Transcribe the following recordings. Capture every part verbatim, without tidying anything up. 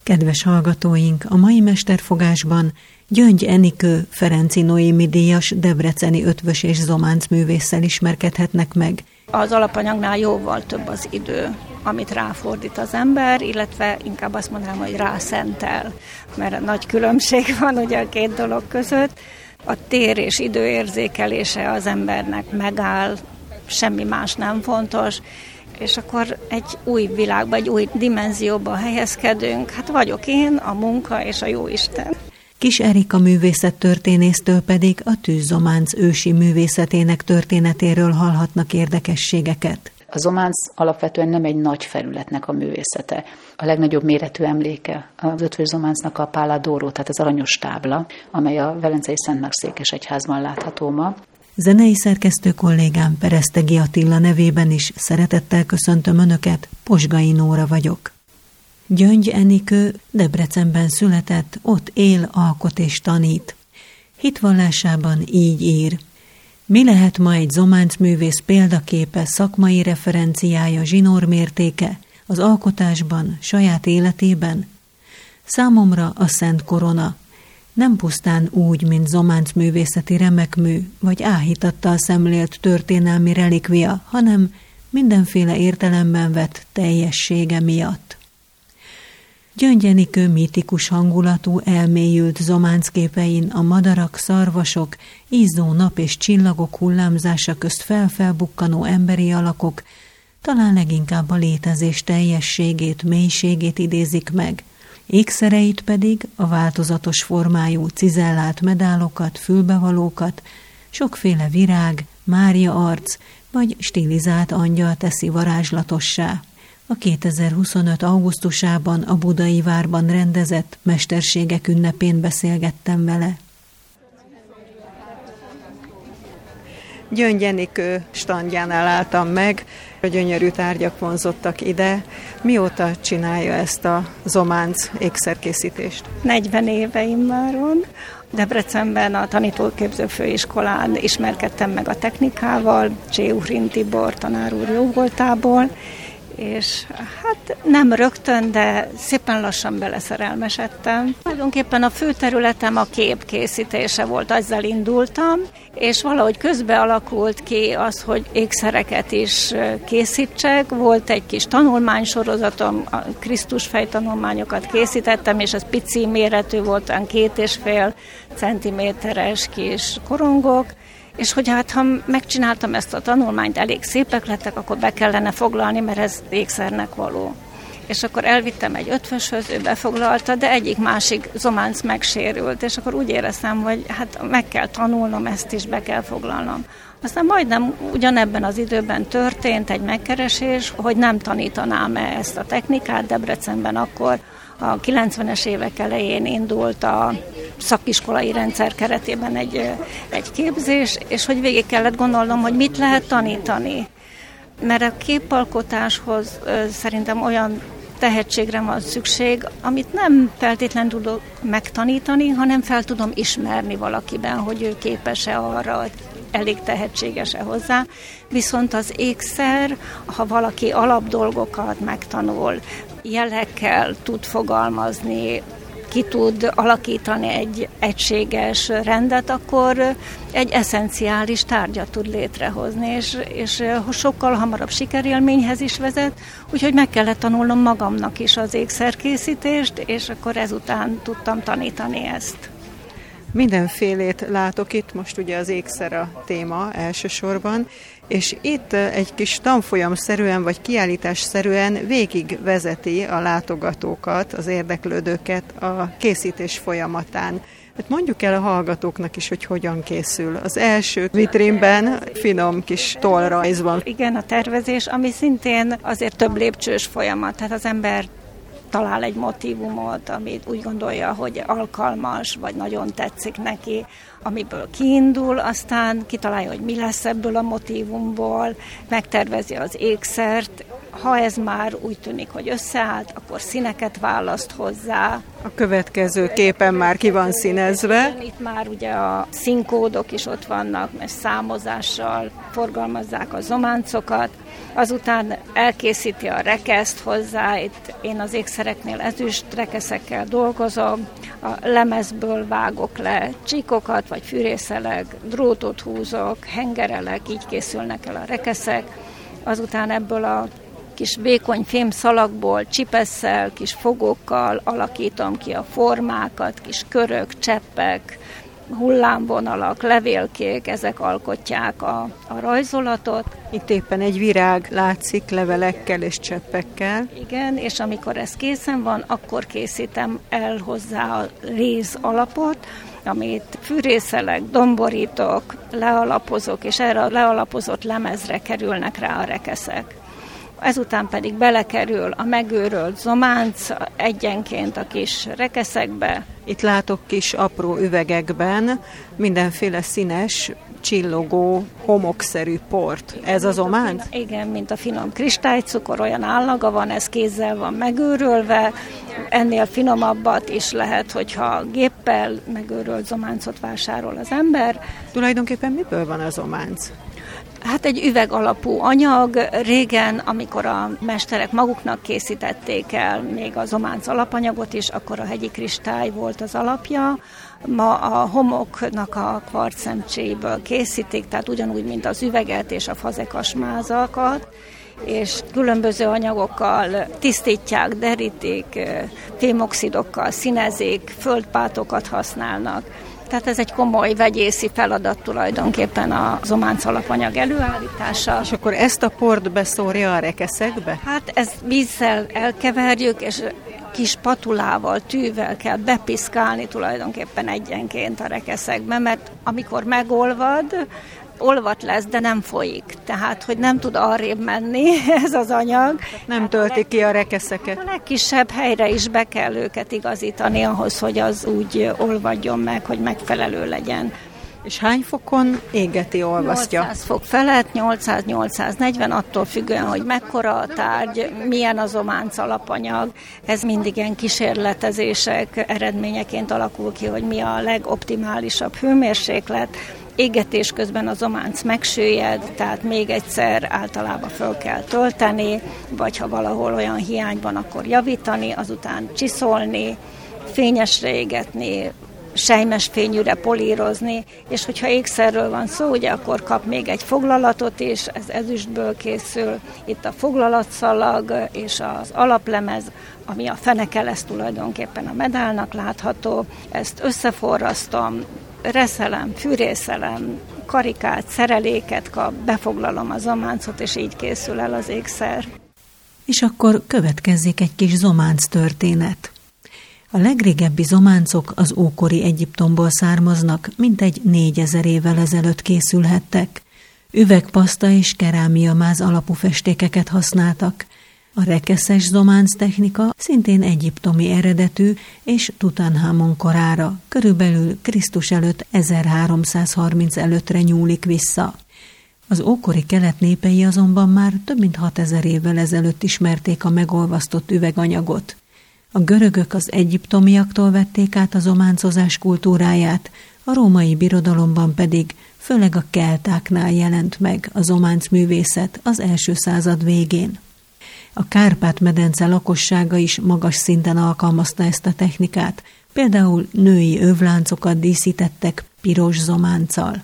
Kedves hallgatóink, a mai mesterfogásban Gyöngy Enikő Ferenczy Noémi díjas debreceni ötvös és zománc művésszel ismerkedhetnek meg. Az alapanyagnál jóval több az idő, amit ráfordít az ember, illetve inkább azt mondanám, hogy rászentel, mert nagy különbség van ugye a két dolog között. A tér és időérzékelése az embernek megáll, semmi más nem fontos, és akkor egy új világba, egy új dimenzióba helyezkedünk. Hát vagyok én, a munka és a jóisten. Kis Erika művészettörténésztől pedig a tűzzománc ősi művészetének történetéről hallhatnak érdekességeket. A zománc alapvetően nem egy nagy felületnek a művészete. A legnagyobb méretű emléke az ötvös zománcnak a Pála Dóró, tehát az aranyos tábla, amely a Velencei Szentmárk-székesegyházban látható ma. Zenei szerkesztő kollégám Peresztegi Attila nevében is szeretettel köszöntöm Önöket, Posgai Nóra vagyok. Gyöngy Enikő Debrecenben született, ott él, alkot és tanít. Hitvallásában így ír. Mi lehet ma egy zománcművész példaképe, szakmai referenciája, zsinórmértéke az alkotásban, saját életében? Számomra a Szent Korona. Nem pusztán úgy, mint zománcművészeti remekmű, vagy áhítattal szemlélt történelmi relikvia, hanem mindenféle értelemben vett teljessége miatt. Gyöngy Enikő mítikus hangulatú, elmélyült zománcképein a madarak, szarvasok, izzó nap és csillagok hullámzása közt felfelbukkanó emberi alakok talán leginkább a létezés teljességét, mélységét idézik meg, ékszereit pedig a változatos formájú cizellált medálokat, fülbevalókat, sokféle virág, Mária arc vagy stilizált angyal teszi varázslatossá. A kétezer-huszonöt augusztusában a Budai Várban rendezett Mesterségek ünnepén beszélgettem vele. Gyöngy Enikő standjánál álltam meg, a gyönyörű tárgyak vonzottak ide. Mióta csinálja ezt a zománc ékszerkészítést? negyven éveim már van. Debrecenben a tanítóképző főiskolán ismerkedtem meg a technikával, Cséuhrin Tibor tanár úr jó voltából, és hát nem rögtön, de szépen lassan beleszerelmesedtem. Tulajdonképpen a fő területem a kép készítése volt, azzal indultam, és valahogy közbe alakult ki az, hogy ékszereket is készítsek. Volt egy kis tanulmánysorozatom, a Krisztusfej tanulmányokat készítettem, és az pici méretű volt, olyan két és fél centiméteres kis korongok, és hogy hát, ha megcsináltam ezt a tanulmányt, elég szépek lettek, akkor be kellene foglalni, mert ez ékszernek való. És akkor elvittem egy ötvöshöz, ő befoglalta, de egyik-másik zománc megsérült, és akkor úgy éreztem, hogy hát meg kell tanulnom, ezt is be kell foglalnom. Aztán majdnem ugyanebben az időben történt egy megkeresés, hogy nem tanítanám-e ezt a technikát. Debrecenben akkor a kilencvenes évek elején indult a szakiskolai rendszer keretében egy, egy képzés, és hogy végig kellett gondolnom, hogy mit lehet tanítani. Mert a képalkotáshoz szerintem olyan tehetségre van szükség, amit nem feltétlenül tudok megtanítani, hanem fel tudom ismerni valakiben, hogy ő képes-e arra, elég tehetséges-e hozzá. Viszont az ékszer, ha valaki alapdolgokat megtanul, jelekkel tud fogalmazni, ki tud alakítani egy egységes rendet, akkor egy eszenciális tárgyat tud létrehozni, és, és sokkal hamarabb sikerélményhez is vezet, úgyhogy meg kellett tanulnom magamnak is az ékszerkészítést, és akkor ezután tudtam tanítani ezt. Mindenfélét látok itt, most ugye az ékszer a téma elsősorban, és itt egy kis tanfolyamszerűen vagy kiállításszerűen végigvezeti a látogatókat, az érdeklődőket a készítés folyamatán. Hát mondjuk el a hallgatóknak is, hogy hogyan készül. Az első vitrínben finom kis tollrajz van. Igen, a tervezés, ami szintén azért több lépcsős folyamat, tehát az ember talál egy motívumot, amit úgy gondolja, hogy alkalmas, vagy nagyon tetszik neki, amiből kiindul, aztán kitalálja, hogy mi lesz ebből a motívumból, megtervezi az ékszert, ha ez már úgy tűnik, hogy összeállt, akkor színeket választ hozzá. A következő képen már ki van színezve. Itt már ugye a színkódok is ott vannak, mert számozással forgalmazzák a zománcokat, azután elkészíti a rekeszt hozzá, itt én az ékszereknél ezüst rekeszekkel dolgozom, a lemezből vágok le csíkokat, vagy fűrészelek, drótot húzok, hengerelek, így készülnek el a rekeszek, azután ebből a kis vékony fémszalagból, csipesszel, kis fogókkal alakítom ki a formákat, kis körök, cseppek, hullámvonalak, levélkék, ezek alkotják a, a rajzolatot. Itt éppen egy virág látszik levelekkel és cseppekkel. Igen, és amikor ez készen van, akkor készítem el hozzá a réz alapot, amit fűrészelek, domborítok, lealapozok, és erre a lealapozott lemezre kerülnek rá a rekeszek. Ezután pedig belekerül a megőrölt zománc egyenként a kis rekeszekbe. Itt látok kis apró üvegekben mindenféle színes, csillogó, homokszerű port. Ez az zománc? Igen, mint a finom kristálycukor, olyan állaga van, ez kézzel van megőrölve. Ennél finomabbat is lehet, hogyha géppel megőrölt zománcot vásárol az ember. Tulajdonképpen miből van a zománc? Hát egy üveg alapú anyag. Régen, amikor a mesterek maguknak készítették el még a zománc alapanyagot is, akkor a hegyi kristály volt az alapja. Ma a homoknak a kvarcszemcséiből készítik, tehát ugyanúgy, mint az üveget és a fazekas mázakat, és különböző anyagokkal tisztítják, derítik, fémoxidokkal színezik, földpátokat használnak. Tehát ez egy komoly vegyészi feladat tulajdonképpen a zománc alapanyag előállítása. És akkor ezt a port beszórja a rekeszekbe? Hát ezt vízzel elkeverjük, és kis patulával, tűvel kell bepiszkálni tulajdonképpen egyenként a rekeszekbe, mert amikor megolvad, olvat lesz, de nem folyik. Tehát, hogy nem tud arrébb menni ez az anyag. Nem tölti ki a rekeszeket. A legkisebb helyre is be kell őket igazítani ahhoz, hogy az úgy olvadjon meg, hogy megfelelő legyen. És hány fokon égeti, olvasztja? nyolcszáz fok felett, nyolcszáz-nyolcszáznegyven, attól függően, hogy mekkora a tárgy, milyen a zománc alapanyag. Ez mindig ilyen kísérletezések eredményeként alakul ki, hogy mi a legoptimálisabb hőmérséklet. Égetés közben a zománc megsüllyed, tehát még egyszer általában föl kell tölteni, vagy ha valahol olyan hiány van, akkor javítani, azután csiszolni, fényesre égetni, sejmes fényűre polírozni, és hogyha ékszerről van szó, ugye akkor kap még egy foglalatot is, ez ezüstből készül, itt a foglalatszalag és az alaplemez, ami a feneke lesz tulajdonképpen a medálnak látható, ezt összeforrasztom, reszelem, fűrészelem, karikát, szereléket kap, befoglalom a zománcot, és így készül el az ékszer. És akkor következzék egy kis zománc történet. A legrégebbi zománcok az ókori Egyiptomból származnak, mintegy négyezer évvel ezelőtt készülhettek. Üvegpaszta és kerámiamáz alapú festékeket használtak. A rekeszes zománc technika szintén egyiptomi eredetű és Tutanhamon korára, körülbelül Krisztus előtt ezerháromszázharminc előttre nyúlik vissza. Az ókori kelet népei azonban már több mint hatezer évvel ezelőtt ismerték a megolvasztott üveganyagot. A görögök az egyiptomiaktól vették át a zománcozás kultúráját, a római birodalomban pedig főleg a keltáknál jelent meg a zománc művészet az első század végén. A Kárpát-medence lakossága is magas szinten alkalmazta ezt a technikát, például női övláncokat díszítettek piros zománccal.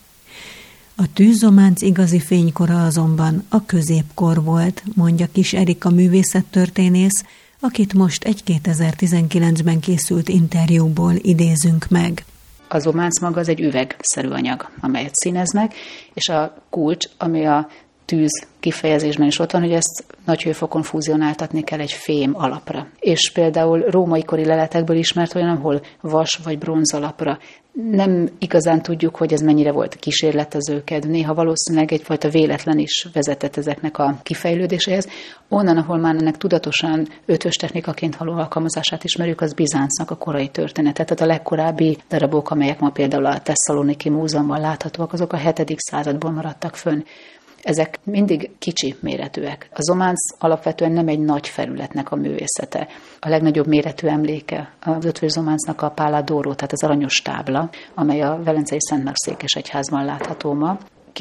A tűzzománc igazi fénykora azonban a középkor volt, mondja Kis Erika művészettörténész, akit most egy kétezer-tizenkilencben készült interjúból idézünk meg. A zománc maga az egy üvegszerű anyag, amelyet színeznek, és a kulcs, ami a tűz kifejezésben is ott van, hogy ezt nagy hőfokon fúzionáltatni kell egy fém alapra. És például római kori leletekből ismert olyan, ahol vas vagy bronz alapra. Nem igazán tudjuk, hogy ez mennyire volt kísérletezőked. Néha valószínűleg egyfajta véletlen is vezetett ezeknek a kifejlődéséhez. Onnan, ahol már ennek tudatosan ötös technikaként való alkalmazását ismerjük, az Bizáncnak a korai története. Tehát a legkorábbi darabok, amelyek ma például a Tesszaloniki Múzeumban láthatóak, azok a hetedik századból maradtak fönn. Ezek mindig kicsi méretűek. A zománc alapvetően nem egy nagy felületnek a művészete. A legnagyobb méretű emléke az ötvös zománcnak a Pála d'Oro, tehát az aranyos tábla, amely a velencei Szent Márk székesegyházban látható ma. Kis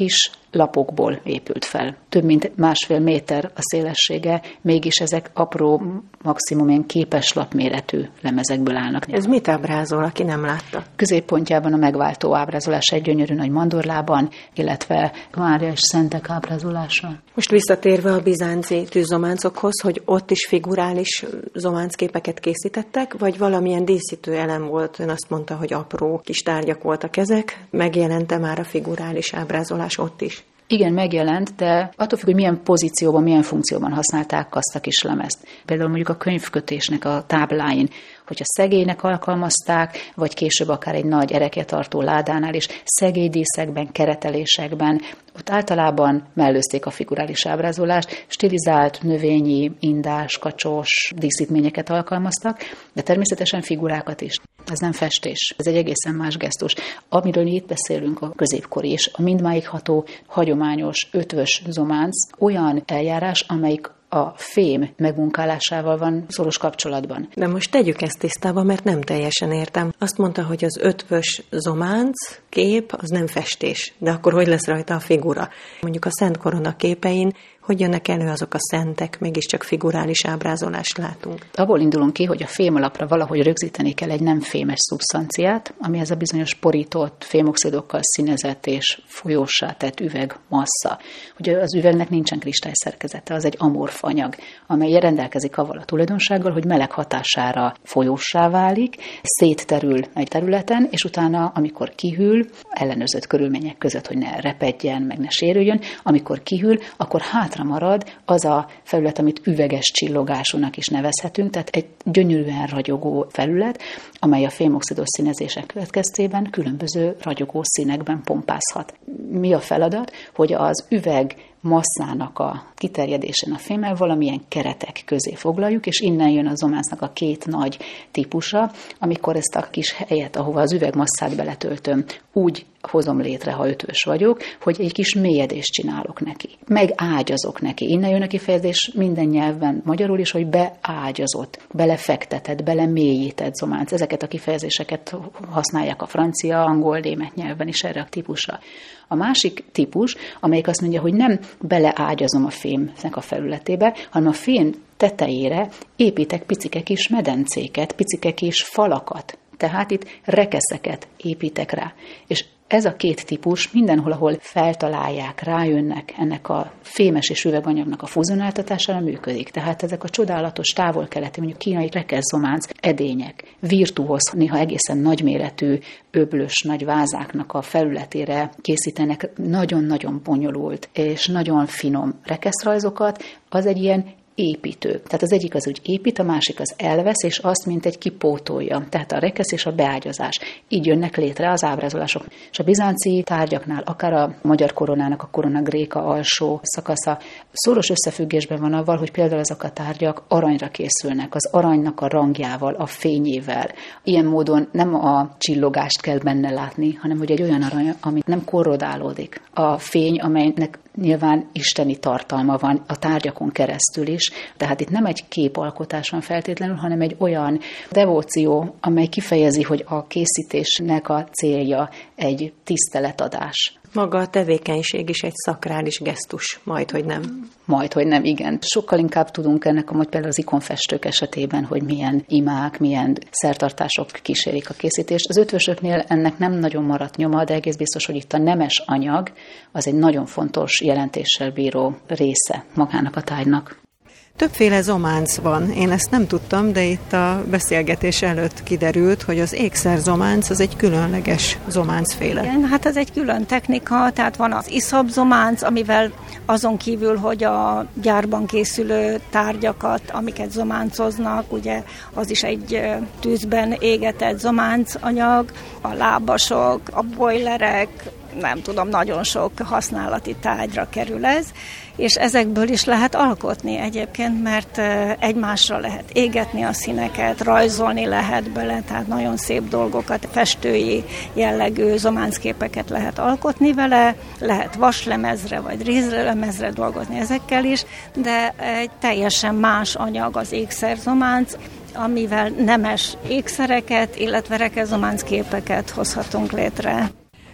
lapokból épült fel. Több mint másfél méter a szélessége, mégis ezek apró, maximum ilyen képeslap méretű lemezekből állnak. Ez mit ábrázol, aki nem látta? Középpontjában a megváltó ábrázolás egy gyönyörű nagy mandorlában, illetve Mária és szentek ábrázolása. Most visszatérve a bizánci tűzzománcokhoz, hogy ott is figurális zománcképeket készítettek, vagy valamilyen díszítő elem volt? Ön azt mondta, hogy apró kis tárgyak voltak ezek. Megjelente már a figurális ábrázolás ott is? Igen, megjelent, de attól függ, hogy milyen pozícióban, milyen funkcióban használták azt a kis lemezt. Például mondjuk a könyvkötésnek a tábláin, hogyha szegélynek alkalmazták, vagy később akár egy nagy erekjetartó ládánál is, szegélydíszekben, keretelésekben, ott általában mellőzték a figurális ábrázolást, stilizált, növényi, indás, kacsos díszítményeket alkalmaztak, de természetesen figurákat is. Ez nem festés, ez egy egészen más gesztus. Amiről itt beszélünk, a középkori és a mindmáig ható, hagyományos, ötvös zománc olyan eljárás, amelyik a fém megmunkálásával van szoros kapcsolatban. De most tegyük ezt tisztába, mert nem teljesen értem. Azt mondta, hogy az ötvös zománc kép az nem festés, de akkor hogy lesz rajta a figura? Mondjuk a Szent Korona képein hogy jönnek elő azok a szentek, mégiscsak figurális ábrázolást látunk. Abból indulunk ki, hogy a fémalapra valahogy rögzíteni kell egy nem fémes szubstanciát, ami ez a bizonyos porított, fémoxidokkal színezett és folyóssá tett üveg massza. Ugye az üvegnek nincsen kristályszerkezete, az egy amorf anyag, amely rendelkezik avval a tulajdonsággal, hogy meleg hatására folyóssá válik, szétterül egy területen, és utána, amikor kihűl, ellenőrzött körülmények között, hogy ne repedjen, meg ne sérüljön, amikor kihűl, akkor hátra marad az a felület, amit üveges csillogásúnak is nevezhetünk, tehát egy gyönyörűen ragyogó felület, amely a fémoxidos színezések következtében különböző ragyogó színekben pompázhat. Mi a feladat? Hogy az üveg masszának a kiterjedésén a fémmel valamilyen keretek közé foglaljuk, és innen jön a zománcnak a két nagy típusa, amikor ezt a kis helyet, ahova az üvegmasszát beletöltöm, úgy hozom létre, ha ötvös vagyok, hogy egy kis mélyedést csinálok neki. Megágyazok neki. Innen jön a kifejezés minden nyelvben, magyarul is, hogy beágyazott, belefektetett, belemélyített zománc. Ezeket a kifejezéseket használják a francia, angol, német nyelven is erre a típusra. A másik típus, amelyik azt mondja, hogy nem beleágyazom a fémnek a felületébe, hanem a fém tetejére építek picike kis medencéket, picike kis falakat. Tehát itt rekeszeket építek rá. És ez a két típus mindenhol, ahol feltalálják, rájönnek ennek a fémes és üveganyagnak a fuzionáltatására működik. Tehát ezek a csodálatos távol-keleti, mondjuk kínai rekesszománc edények, virtuóz, néha egészen nagyméretű, öblös nagy vázáknak a felületére készítenek nagyon-nagyon bonyolult és nagyon finom rekeszrajzokat, az egy ilyen építő. Tehát az egyik az úgy épít, a másik az elvesz, és azt mint egy kipótolja. Tehát a rekesz és a beágyazás. Így jönnek létre az ábrázolások. És a bizánci tárgyaknál, akár a magyar koronának a korona gréka alsó szakasza szoros összefüggésben van avval, hogy például ezek a tárgyak aranyra készülnek, az aranynak a rangjával, a fényével. Ilyen módon nem a csillogást kell benne látni, hanem hogy egy olyan arany, ami nem korrodálódik. A fény, amelynek nyilván isteni tartalma van a tárgyakon keresztül is, tehát itt nem egy képalkotás van feltétlenül, hanem egy olyan devóció, amely kifejezi, hogy a készítésnek a célja egy tiszteletadás. Maga a tevékenység is egy szakrális gesztus, majdhogy nem. Majdhogy nem, igen. Sokkal inkább tudunk ennek, amúgy például az ikonfestők esetében, hogy milyen imák, milyen szertartások kísérik a készítést. Az ötvösöknél ennek nem nagyon maradt nyoma, de egész biztos, hogy itt a nemes anyag az egy nagyon fontos jelentéssel bíró része magának a tárgynak. Többféle zománc van. Én ezt nem tudtam, de itt a beszélgetés előtt kiderült, hogy az ékszerzománc az egy különleges zománcféle. Igen, hát ez egy külön technika, tehát van az iszapzománc, amivel azon kívül, hogy a gyárban készülő tárgyakat, amiket zománcoznak, ugye az is egy tűzben égetett zománcanyag, a lábasok, a bojlerek, nem tudom, nagyon sok használati tárgyra kerül ez, és ezekből is lehet alkotni egyébként, mert egymásra lehet égetni a színeket, rajzolni lehet bele, tehát nagyon szép dolgokat, festői jellegű zománcképeket lehet alkotni vele, lehet vaslemezre vagy rézlemezre dolgozni ezekkel is, de egy teljesen más anyag az ékszerzománc, amivel nemes ékszereket, illetve rekezzománcképeket hozhatunk létre.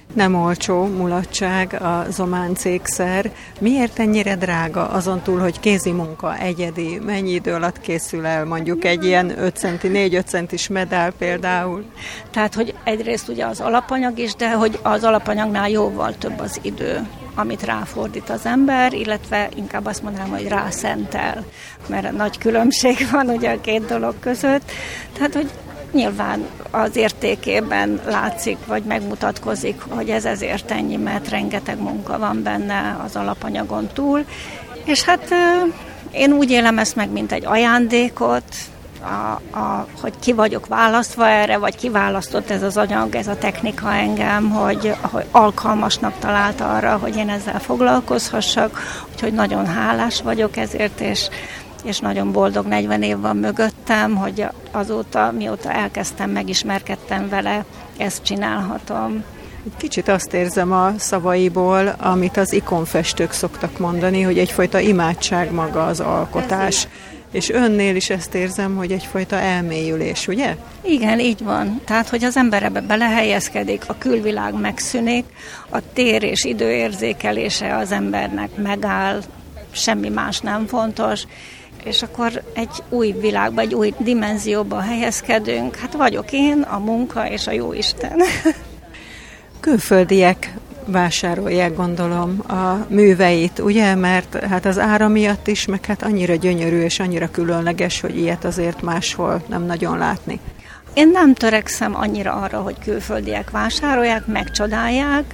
Nem olcsó mulatság a zománc ékszer. Miért ennyire drága? Azon túl, hogy kézi munka, egyedi, mennyi idő alatt készül el mondjuk egy ilyen öt centi, négy-öt centis medál például? Tehát, hogy egyrészt ugye az alapanyag is, de hogy az alapanyagnál jóval több az idő, amit ráfordít az ember, illetve inkább azt mondanám, hogy rászentel, mert nagy különbség van ugye a két dolog között. Tehát, hogy nyilván az értékében látszik, vagy megmutatkozik, hogy ez ezért ennyi, mert rengeteg munka van benne az alapanyagon túl. És hát én úgy élem ezt meg, mint egy ajándékot, a, a, hogy ki vagyok választva erre, vagy kiválasztott ez az anyag, ez a technika engem, hogy, hogy alkalmasnak talált arra, hogy én ezzel foglalkozhassak, úgyhogy nagyon hálás vagyok ezért, és és nagyon boldog negyven év van mögöttem, hogy azóta, mióta elkezdtem, megismerkedtem vele, ezt csinálhatom. Kicsit azt érzem a szavaiból, amit az ikonfestők szoktak mondani, hogy egyfajta imádság maga az alkotás. És önnél is ezt érzem, hogy egyfajta elmélyülés, ugye? Igen, így van. Tehát, hogy az ember ebbe belehelyezkedik, a külvilág megszűnik, a tér és időérzékelése az embernek megáll, semmi más nem fontos, és akkor egy új világba, egy új dimenzióba helyezkedünk. Hát vagyok én, a munka és a Jóisten. Külföldiek vásárolják, gondolom, a műveit, ugye? Mert hát az ára miatt is, meg hát annyira gyönyörű és annyira különleges, hogy ilyet azért máshol nem nagyon látni. Én nem törekszem annyira arra, hogy külföldiek vásárolják, megcsodálják.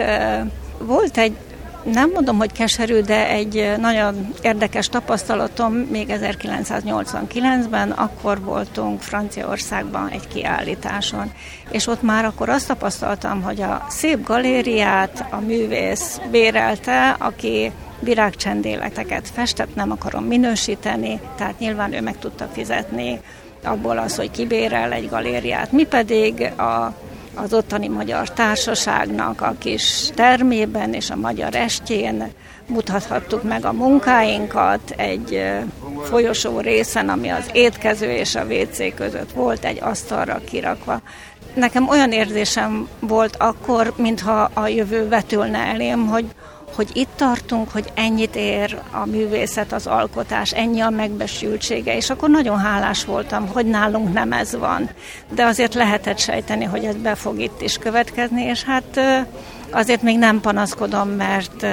Volt egy, nem mondom, hogy keserű, de egy nagyon érdekes tapasztalatom még ezerkilencszáznyolcvankilencben, akkor voltunk Franciaországban egy kiállításon, és ott már akkor azt tapasztaltam, hogy a szép galériát a művész bérelte, aki virágcsendéleteket festett, nem akarom minősíteni, tehát nyilván ő meg tudta fizetni abból az, hogy kibérel egy galériát. Mi pedig a az ottani magyar társaságnak a kis termében és a magyar estjén mutathattuk meg a munkáinkat egy folyosó részen, ami az étkező és a vé cé között volt, egy asztalra kirakva. Nekem olyan érzésem volt akkor, mintha a jövő vetülne elém, hogy hogy itt tartunk, hogy ennyit ér a művészet, az alkotás, ennyi a megbesültsége, és akkor nagyon hálás voltam, hogy nálunk nem ez van. De azért lehetett sejteni, hogy ez be fog itt is következni, és hát azért még nem panaszkodom, mert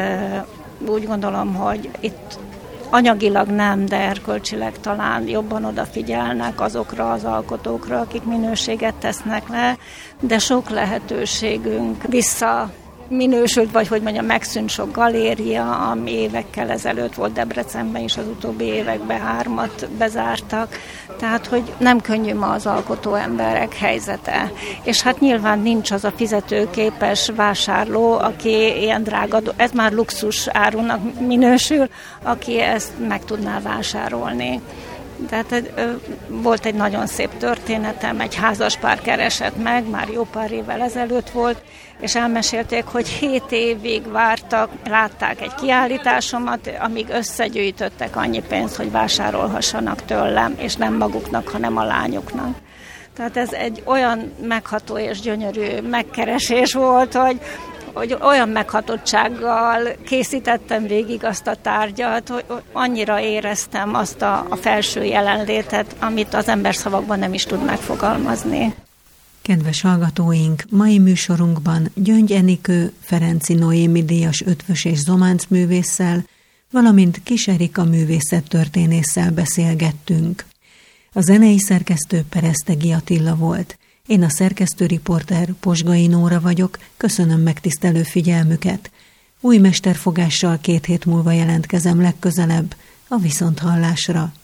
úgy gondolom, hogy itt anyagilag nem, de erkölcsileg talán jobban odafigyelnek azokra az alkotókra, akik minőséget tesznek le, de sok lehetőségünk vissza minősült, vagy hogy mondjam, megszűnt sok galéria, ami évekkel ezelőtt volt Debrecenben is, az utóbbi években hármat bezártak. Tehát, hogy nem könnyű ma az alkotó emberek helyzete. És hát nyilván nincs az a fizetőképes vásárló, aki ilyen drága, ez már luxus árunak minősül, aki ezt meg tudná vásárolni. Tehát volt egy nagyon szép történetem, egy házaspár keresett meg, már jó pár évvel ezelőtt volt, és elmesélték, hogy hét évig vártak, látták egy kiállításomat, amíg összegyűjtöttek annyi pénzt, hogy vásárolhassanak tőlem, és nem maguknak, hanem a lányoknak. Tehát ez egy olyan megható és gyönyörű megkeresés volt, hogy hogy olyan meghatottsággal készítettem végig azt a tárgyat, hogy annyira éreztem azt a, a felső jelenlétet, amit az ember szavakban nem is tud megfogalmazni. Kedves hallgatóink, mai műsorunkban Gyöngy Enikő, Ferenczy Noémi díjas ötvös és zománc művésszel, valamint Kis Erika művészettörténésszel beszélgettünk. A zenei szerkesztő Peresztegi Attila volt. Én a szerkesztőriporter Posgai Nóra vagyok, köszönöm megtisztelő figyelmüket. Új mesterfogással két hét múlva jelentkezem legközelebb, a viszonthallásra.